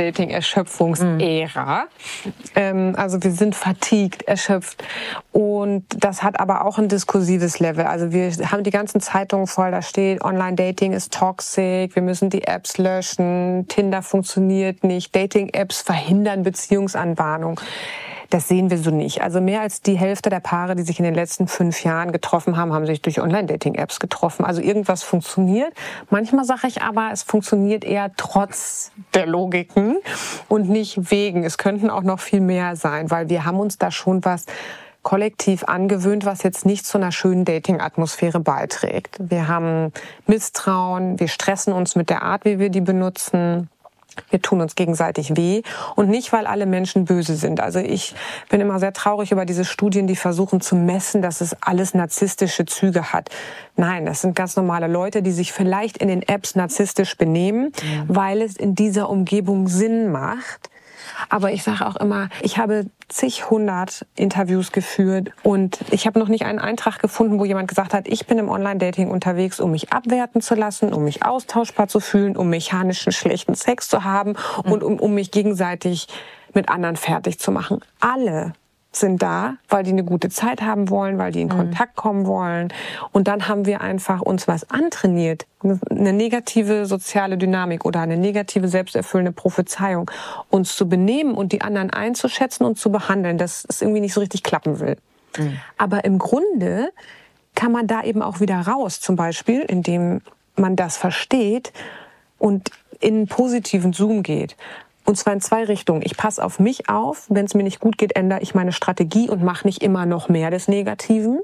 Online-Dating-Erschöpfungsära. Mhm. Ähm, also wir sind fatigued, erschöpft. Und das hat aber auch ein diskursives Level. Also wir haben die ganzen Zeitungen voll, da steht, Online-Dating ist toxic, wir müssen die Apps löschen, Tinder funktioniert nicht, Dating-Apps verhindern Beziehungsanbahnung. Das sehen wir so nicht. Also mehr als die Hälfte der Paare, die sich in den letzten fünf Jahren getroffen haben, haben sich durch Online-Dating-Apps getroffen. Also irgendwas funktioniert. Manchmal sage ich aber, es funktioniert eher trotz der Logiken und nicht wegen. Es könnten auch noch viel mehr sein, weil wir haben uns da schon was kollektiv angewöhnt, was jetzt nicht zu einer schönen Dating-Atmosphäre beiträgt. Wir haben Misstrauen, wir stressen uns mit der Art, wie wir die benutzen. Wir tun uns gegenseitig weh und nicht, weil alle Menschen böse sind. Also ich bin immer sehr traurig über diese Studien, die versuchen zu messen, dass es alles narzisstische Züge hat. Nein, das sind ganz normale Leute, die sich vielleicht in den Apps narzisstisch benehmen, mhm. weil es in dieser Umgebung Sinn macht. Aber ich sage auch immer, ich habe zig hundert Interviews geführt und ich habe noch nicht einen Eintrag gefunden, wo jemand gesagt hat, ich bin im Online-Dating unterwegs, um mich abwerten zu lassen, um mich austauschbar zu fühlen, um mechanischen schlechten Sex zu haben mhm. und um, um mich gegenseitig mit anderen fertig zu machen. Alle sind da, weil die eine gute Zeit haben wollen, weil die in Kontakt kommen wollen. Und dann haben wir einfach uns was antrainiert. Eine negative soziale Dynamik oder eine negative selbsterfüllende Prophezeiung. Uns zu benehmen und die anderen einzuschätzen und zu behandeln, dass es irgendwie nicht so richtig klappen will. Mhm. Aber im Grunde kann man da eben auch wieder raus. Zum Beispiel, indem man das versteht und in einen positiven Zoom geht. Und zwar in zwei Richtungen. Ich passe auf mich auf. Wenn es mir nicht gut geht, ändere ich meine Strategie und mache nicht immer noch mehr des Negativen.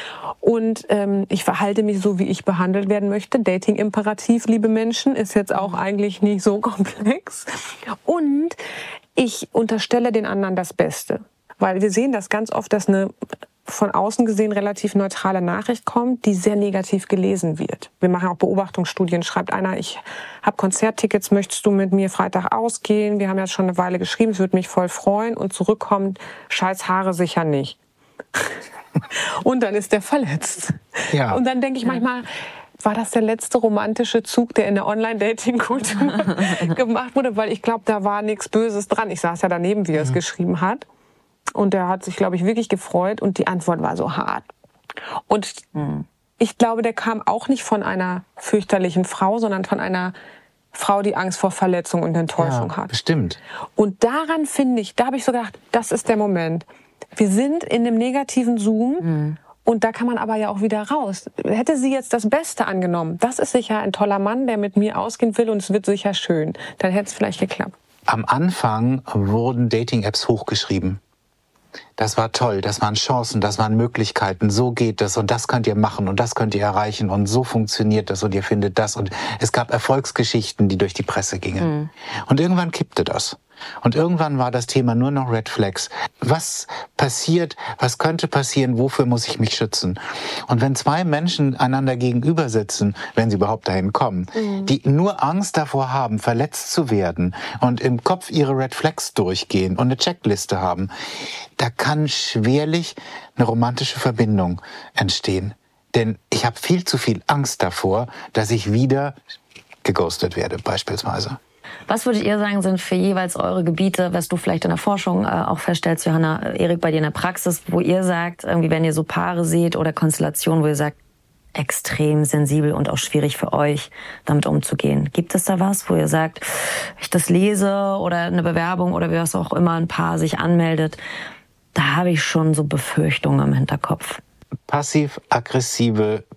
Und ähm, ich verhalte mich so, wie ich behandelt werden möchte. Dating-Imperativ, liebe Menschen, ist jetzt auch eigentlich nicht so komplex. Und ich unterstelle den anderen das Beste. Weil wir sehen das ganz oft, dass eine von außen gesehen relativ neutrale Nachricht kommt, die sehr negativ gelesen wird. Wir machen auch Beobachtungsstudien. Schreibt einer, ich habe Konzerttickets, möchtest du mit mir Freitag ausgehen? Wir haben ja schon eine Weile geschrieben, es würde mich voll freuen. Und zurückkommt, scheiß Haare sicher nicht. Und dann ist der verletzt. Ja. Und dann denke ich manchmal, war das der letzte romantische Zug, der in der Online-Dating-Kultur gemacht wurde? Weil ich glaube, da war nichts Böses dran. Ich saß ja daneben, wie er es mhm. geschrieben hat. Und der hat sich, glaube ich, wirklich gefreut und die Antwort war so hart. Und mhm. ich glaube, der kam auch nicht von einer fürchterlichen Frau, sondern von einer Frau, die Angst vor Verletzung und Enttäuschung ja, hat. Bestimmt. Und daran finde ich, da habe ich so gedacht, das ist der Moment. Wir sind in einem negativen Zoom mhm. und da kann man aber ja auch wieder raus. Hätte sie jetzt das Beste angenommen, das ist sicher ein toller Mann, der mit mir ausgehen will und es wird sicher schön, dann hätte es vielleicht geklappt. Am Anfang wurden Dating-Apps hochgeschrieben. Das war toll, das waren Chancen, das waren Möglichkeiten, so geht das und das könnt ihr machen und das könnt ihr erreichen und so funktioniert das und ihr findet das. Und es gab Erfolgsgeschichten, die durch die Presse gingen. Mhm. Und irgendwann kippte das. Und irgendwann war das Thema nur noch Red Flags. Was passiert, was könnte passieren, wofür muss ich mich schützen? Und wenn zwei Menschen einander gegenüber sitzen, wenn sie überhaupt dahin kommen, mhm. die nur Angst davor haben, verletzt zu werden und im Kopf ihre Red Flags durchgehen und eine Checkliste haben, da kann schwerlich eine romantische Verbindung entstehen. Denn ich habe viel zu viel Angst davor, dass ich wieder geghostet werde, beispielsweise. Was würdet ihr sagen, sind für jeweils eure Gebiete, was du vielleicht in der Forschung äh, auch feststellst, Johanna, Erik, bei dir in der Praxis, wo ihr sagt, irgendwie, wenn ihr so Paare seht oder Konstellationen, wo ihr sagt, extrem sensibel und auch schwierig für euch, damit umzugehen. Gibt es da was, wo ihr sagt, wenn ich das lese oder eine Bewerbung oder wie was auch immer ein Paar sich anmeldet, da habe ich schon so Befürchtungen im Hinterkopf? Passiv-aggressive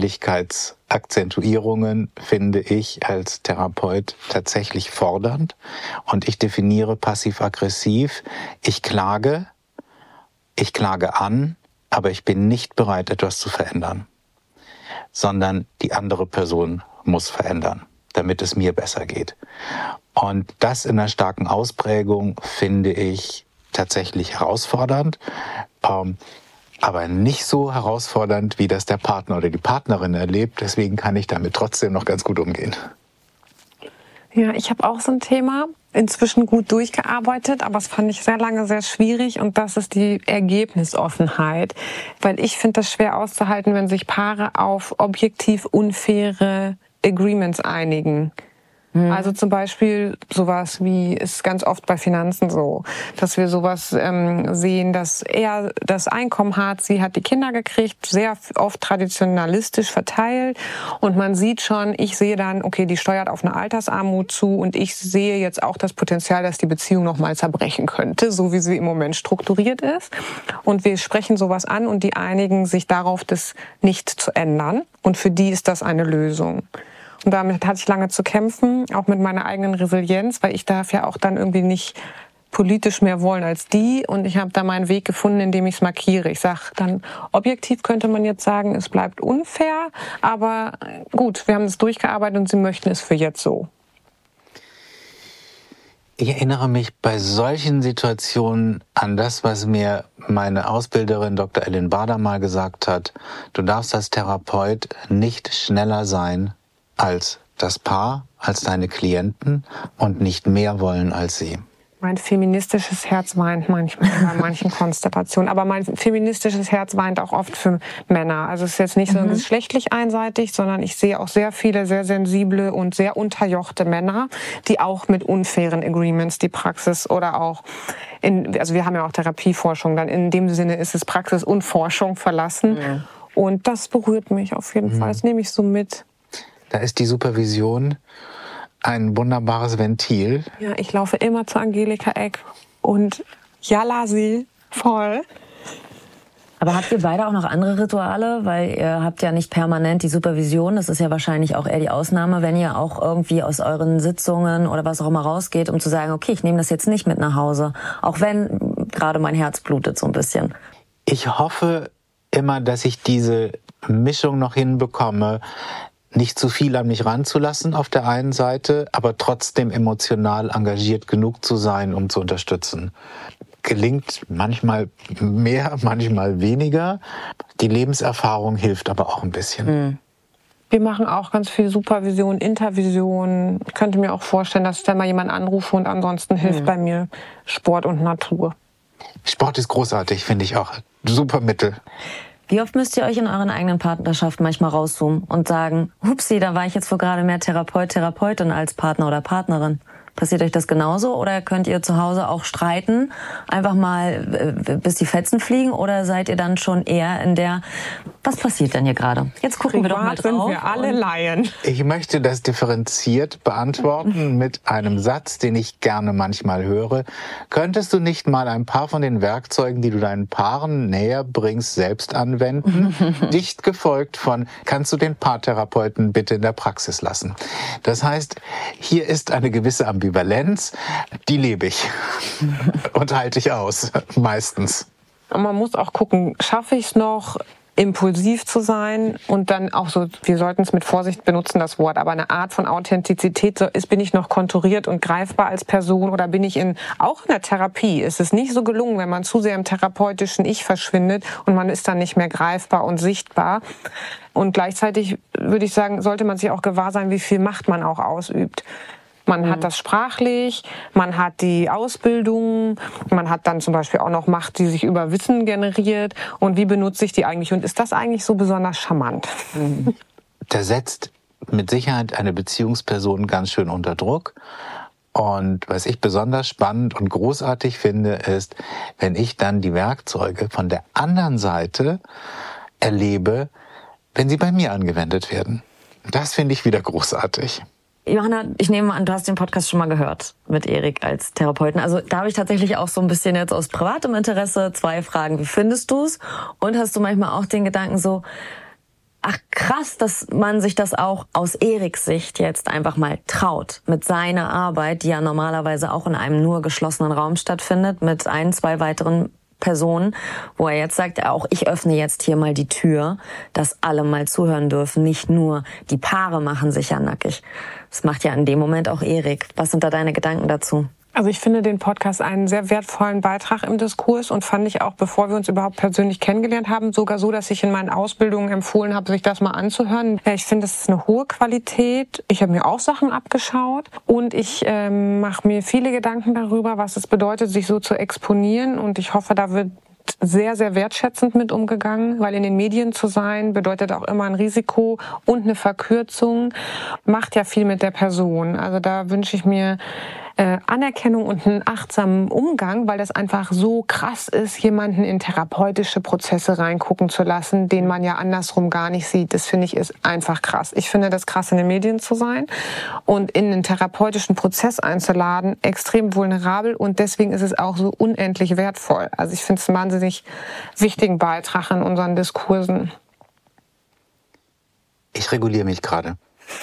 Persönlichkeitsakzentuierungen finde ich als Therapeut tatsächlich fordernd. Und ich definiere passiv-aggressiv. Ich klage, ich klage an, aber ich bin nicht bereit, etwas zu verändern. sondern die andere Person muss verändern, damit es mir besser geht. Und das in einer starken Ausprägung finde ich tatsächlich herausfordernd, ähm, aber nicht so herausfordernd, wie das der Partner oder die Partnerin erlebt. Deswegen kann ich damit trotzdem noch ganz gut umgehen. Ja, ich habe auch so ein Thema inzwischen gut durchgearbeitet, aber es fand ich sehr lange sehr schwierig und das ist die Ergebnisoffenheit. Weil ich finde das schwer auszuhalten, wenn sich Paare auf objektiv unfaire Agreements einigen. Also zum Beispiel sowas wie, ist ganz oft bei Finanzen so, dass wir sowas ähm, sehen, dass er das Einkommen hat, sie hat die Kinder gekriegt, sehr oft traditionalistisch verteilt und man sieht schon, ich sehe dann, okay, die steuert auf eine Altersarmut zu und ich sehe jetzt auch das Potenzial, dass die Beziehung nochmal zerbrechen könnte, so wie sie im Moment strukturiert ist. Und wir sprechen sowas an und die einigen sich darauf, das nicht zu ändern und für die ist das eine Lösung. Und damit hatte ich lange zu kämpfen, auch mit meiner eigenen Resilienz, weil ich darf ja auch dann irgendwie nicht politisch mehr wollen als die. Und ich habe da meinen Weg gefunden, indem ich es markiere. Ich sage dann, objektiv könnte man jetzt sagen, es bleibt unfair. Aber gut, wir haben es durchgearbeitet und sie möchten es für jetzt so. Ich erinnere mich bei solchen Situationen an das, was mir meine Ausbilderin Doktor Ellen Bader mal gesagt hat. Du darfst als Therapeut nicht schneller sein als das Paar, als deine Klienten und nicht mehr wollen als sie. Mein feministisches Herz weint manchmal bei manchen Konstellationen, aber mein feministisches Herz weint auch oft für Männer. Also es ist jetzt nicht so mhm. geschlechtlich einseitig, sondern ich sehe auch sehr viele sehr sensible und sehr unterjochte Männer, die auch mit unfairen Agreements die Praxis oder auch in, also wir haben ja auch Therapieforschung, dann in dem Sinne ist es Praxis und Forschung verlassen. Mhm. Und das berührt mich auf jeden mhm. Fall. Das nehme ich so mit. Da ist die Supervision ein wunderbares Ventil. Ja, ich laufe immer zu Angelika Eck und jalla sie voll. Aber habt ihr beide auch noch andere Rituale? Weil ihr habt ja nicht permanent die Supervision. Das ist ja wahrscheinlich auch eher die Ausnahme, wenn ihr auch irgendwie aus euren Sitzungen oder was auch immer rausgeht, um zu sagen, okay, ich nehme das jetzt nicht mit nach Hause. Auch wenn gerade mein Herz blutet so ein bisschen. Ich hoffe immer, dass ich diese Mischung noch hinbekomme, nicht zu viel an mich ranzulassen auf der einen Seite, aber trotzdem emotional engagiert genug zu sein, um zu unterstützen. Gelingt manchmal mehr, manchmal weniger. Die Lebenserfahrung hilft aber auch ein bisschen. Mhm. Wir machen auch ganz viel Supervision, Intervision. Ich könnte mir auch vorstellen, dass ich dann mal jemanden anrufe und ansonsten hilft mhm. bei mir Sport und Natur. Sport ist großartig, finde ich auch. Super Mittel. Wie oft müsst ihr euch in euren eigenen Partnerschaften manchmal rauszoomen und sagen, hupsi, da war ich jetzt wohl gerade mehr Therapeut, Therapeutin als Partner oder Partnerin? Passiert euch das genauso oder könnt ihr zu Hause auch streiten, einfach mal äh, bis die Fetzen fliegen oder seid ihr dann schon eher in der, was passiert denn hier gerade? Jetzt gucken Privat wir doch mal drauf. Sind wir alle Laien. Ich möchte das differenziert beantworten mit einem Satz, den ich gerne manchmal höre. Könntest du nicht mal ein paar von den Werkzeugen, die du deinen Paaren näher bringst, selbst anwenden? Dicht gefolgt von, kannst du den Paartherapeuten bitte in der Praxis lassen? Das heißt, hier ist eine gewisse Ambivalenz, die lebe ich und halte ich aus, meistens. Und man muss auch gucken, schaffe ich es noch, impulsiv zu sein und dann auch so, wir sollten es mit Vorsicht benutzen, das Wort, aber eine Art von Authentizität, so ist, bin ich noch konturiert und greifbar als Person oder bin ich in, auch in der Therapie, ist es nicht so gelungen, wenn man zu sehr im therapeutischen Ich verschwindet und man ist dann nicht mehr greifbar und sichtbar. Und gleichzeitig würde ich sagen, sollte man sich auch gewahr sein, wie viel Macht man auch ausübt. Man mhm. hat das sprachlich, man hat die Ausbildung, man hat dann zum Beispiel auch noch Macht, die sich über Wissen generiert. Und wie benutze ich die eigentlich? Und ist das eigentlich so besonders charmant? Mhm. Der setzt mit Sicherheit eine Beziehungsperson ganz schön unter Druck. Und was ich besonders spannend und großartig finde, ist, wenn ich dann die Werkzeuge von der anderen Seite erlebe, wenn sie bei mir angewendet werden. Das finde ich wieder großartig. Johanna, ich nehme an, du hast den Podcast schon mal gehört mit Erik als Therapeuten. Also da habe ich tatsächlich auch so ein bisschen jetzt aus privatem Interesse zwei Fragen. Wie findest du's? Und hast du manchmal auch den Gedanken so, ach krass, dass man sich das auch aus Eriks Sicht jetzt einfach mal traut. Mit seiner Arbeit, die ja normalerweise auch in einem nur geschlossenen Raum stattfindet, mit ein, zwei weiteren Personen, wo er jetzt sagt, auch ich öffne jetzt hier mal die Tür, dass alle mal zuhören dürfen. Nicht nur die Paare machen sich ja nackig. Das macht ja in dem Moment auch Erik. Was sind da deine Gedanken dazu? Also ich finde den Podcast einen sehr wertvollen Beitrag im Diskurs und fand ich auch, bevor wir uns überhaupt persönlich kennengelernt haben, sogar so, dass ich in meinen Ausbildungen empfohlen habe, sich das mal anzuhören. Ich finde, es ist eine hohe Qualität. Ich habe mir auch Sachen abgeschaut und ich ähm, mache mir viele Gedanken darüber, was es bedeutet, sich so zu exponieren, und ich hoffe, da wird sehr, sehr wertschätzend mit umgegangen, weil in den Medien zu sein bedeutet auch immer ein Risiko und eine Verkürzung, macht ja viel mit der Person. Also da wünsche ich mir äh, Anerkennung und einen achtsamen Umgang, weil das einfach so krass ist, jemanden in therapeutische Prozesse reingucken zu lassen, den man ja andersrum gar nicht sieht. Das finde ich ist einfach krass. Ich finde das krass, in den Medien zu sein und in einen therapeutischen Prozess einzuladen, extrem vulnerabel, und deswegen ist es auch so unendlich wertvoll. Also ich finde es einen wahnsinnig wichtigen Beitrag in unseren Diskursen. Ich reguliere mich gerade.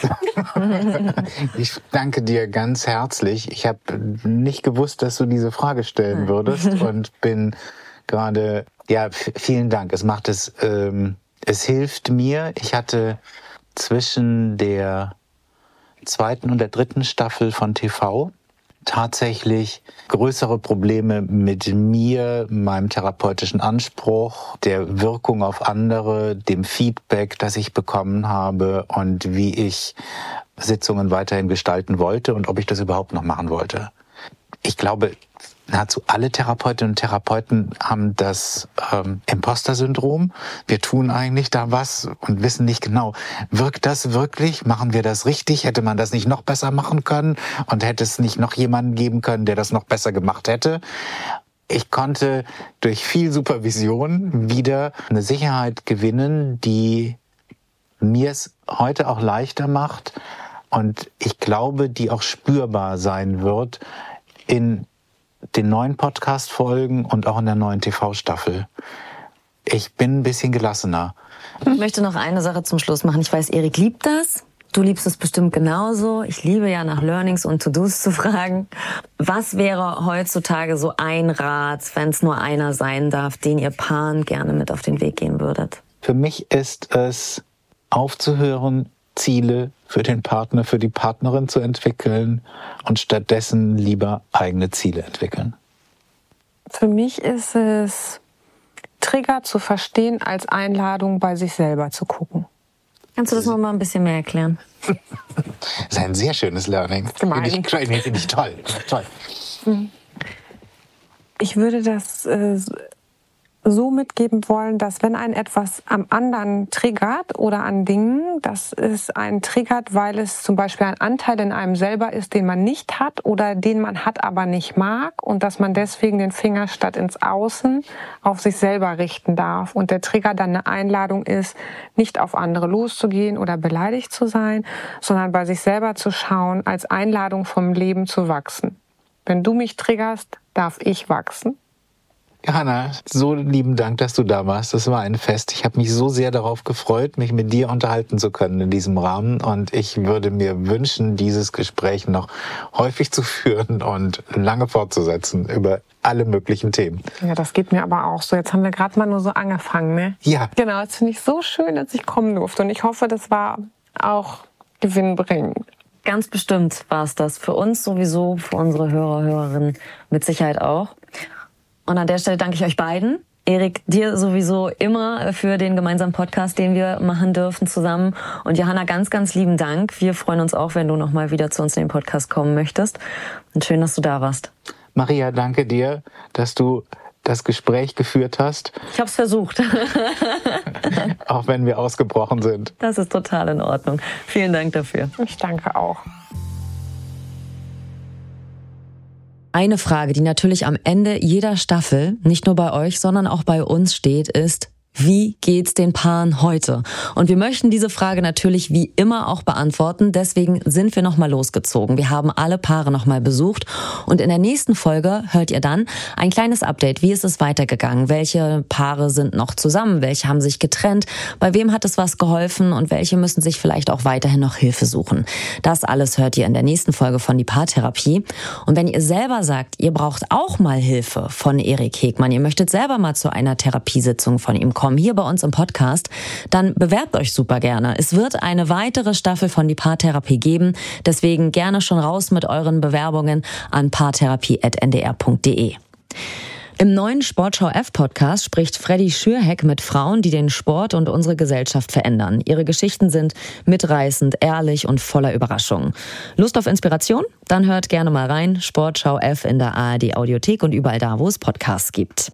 Ich danke dir ganz herzlich. Ich habe nicht gewusst, dass du diese Frage stellen würdest und bin gerade, ja, f- vielen Dank. Es macht es, ähm, es hilft mir. Ich hatte zwischen der zweiten und der dritten Staffel von T V tatsächlich größere Probleme mit mir, meinem therapeutischen Anspruch, der Wirkung auf andere, dem Feedback, das ich bekommen habe und wie ich Sitzungen weiterhin gestalten wollte und ob ich das überhaupt noch machen wollte. Ich glaube, nahezu alle Therapeutinnen und Therapeuten haben das ähm, Imposter-Syndrom. Wir tun eigentlich da was und wissen nicht genau, wirkt das wirklich? Machen wir das richtig? Hätte man das nicht noch besser machen können? Und hätte es nicht noch jemanden geben können, der das noch besser gemacht hätte? Ich konnte durch viel Supervision wieder eine Sicherheit gewinnen, die mir es heute auch leichter macht und ich glaube, die auch spürbar sein wird in den neuen Podcast-Folgen und auch in der neuen T V-Staffel. Ich bin ein bisschen gelassener. Ich möchte noch eine Sache zum Schluss machen. Ich weiß, Erik liebt das. Du liebst es bestimmt genauso. Ich liebe ja, nach Learnings und To-Dos zu fragen. Was wäre heutzutage so ein Rat, wenn es nur einer sein darf, den ihr Paaren gerne mit auf den Weg gehen würdet? Für mich ist es aufzuhören, Ziele für den Partner, für die Partnerin zu entwickeln und stattdessen lieber eigene Ziele entwickeln. Für mich ist es, Trigger zu verstehen als Einladung, bei sich selber zu gucken. Kannst du das noch mal ein bisschen mehr erklären? Das ist ein sehr schönes Learning. Gemein. Finde ich, finde ich toll. toll. Ich würde das äh, so mitgeben wollen, dass wenn ein etwas am anderen triggert oder an Dingen, dass es einen triggert, weil es zum Beispiel ein Anteil in einem selber ist, den man nicht hat oder den man hat, aber nicht mag, und dass man deswegen den Finger statt ins Außen auf sich selber richten darf und der Trigger dann eine Einladung ist, nicht auf andere loszugehen oder beleidigt zu sein, sondern bei sich selber zu schauen, als Einladung vom Leben zu wachsen. Wenn du mich triggerst, darf ich wachsen. Johanna, so lieben Dank, dass du da warst. Das war ein Fest. Ich habe mich so sehr darauf gefreut, mich mit dir unterhalten zu können in diesem Rahmen. Und ich würde mir wünschen, dieses Gespräch noch häufig zu führen und lange fortzusetzen über alle möglichen Themen. Ja, das geht mir aber auch so. Jetzt haben wir gerade mal nur so angefangen, ne? Ja. Genau, das finde ich so schön, dass ich kommen durfte. Und ich hoffe, das war auch gewinnbringend. Ganz bestimmt war es das. Für uns sowieso, für unsere Hörer, Hörerinnen mit Sicherheit auch. Und an der Stelle danke ich euch beiden. Erik, dir sowieso immer für den gemeinsamen Podcast, den wir machen dürfen zusammen. Und Johanna, ganz, ganz lieben Dank. Wir freuen uns auch, wenn du noch mal wieder zu uns in den Podcast kommen möchtest. Und schön, dass du da warst. Maria, danke dir, dass du das Gespräch geführt hast. Ich habe es versucht. Auch wenn wir ausgebrochen sind. Das ist total in Ordnung. Vielen Dank dafür. Ich danke auch. Eine Frage, die natürlich am Ende jeder Staffel, nicht nur bei euch, sondern auch bei uns steht, ist, Wie geht's den Paaren heute? Und wir möchten diese Frage natürlich wie immer auch beantworten. Deswegen sind wir nochmal losgezogen. Wir haben alle Paare nochmal besucht. Und in der nächsten Folge hört ihr dann ein kleines Update. Wie ist es weitergegangen? Welche Paare sind noch zusammen? Welche haben sich getrennt? Bei wem hat es was geholfen? Und welche müssen sich vielleicht auch weiterhin noch Hilfe suchen? Das alles hört ihr in der nächsten Folge von Die Paartherapie. Und wenn ihr selber sagt, ihr braucht auch mal Hilfe von Erik Hegmann, ihr möchtet selber mal zu einer Therapiesitzung von ihm kommen, hier bei uns im Podcast, dann bewerbt euch super gerne. Es wird eine weitere Staffel von Die Paartherapie geben, deswegen gerne schon raus mit euren Bewerbungen an paartherapie at n d r punkt d e. Im neuen Sportschau F Podcast spricht Freddy Schürheck mit Frauen, die den Sport und unsere Gesellschaft verändern. Ihre Geschichten sind mitreißend, ehrlich und voller Überraschungen. Lust auf Inspiration? Dann hört gerne mal rein. Sportschau F in der A R D Audiothek und überall da, wo es Podcasts gibt.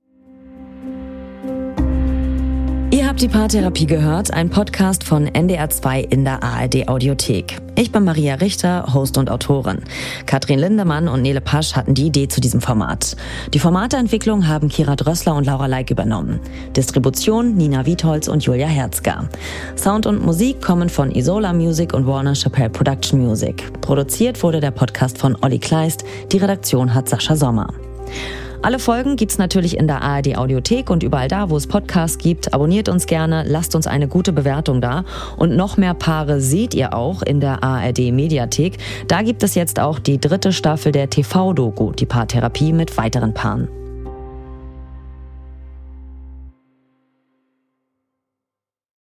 Ihr habt die Paartherapie gehört, ein Podcast von N D R zwei in der A R D Audiothek. Ich bin Maria Richter, Host und Autorin. Katrin Lindemann und Nele Pasch hatten die Idee zu diesem Format. Die Formateentwicklung haben Kira Drössler und Laura Leik übernommen. Distribution Nina Wietholz und Julia Herzger. Sound und Musik kommen von Isola Music und Warner Chappell Production Music. Produziert wurde der Podcast von Olli Kleist. Die Redaktion hat Sascha Sommer. Alle Folgen gibt's natürlich in der A R D Audiothek und überall da, wo es Podcasts gibt. Abonniert uns gerne, lasst uns eine gute Bewertung da. Und noch mehr Paare seht ihr auch in der A R D Mediathek. Da gibt es jetzt auch die dritte Staffel der T V-Doku, die Paartherapie mit weiteren Paaren.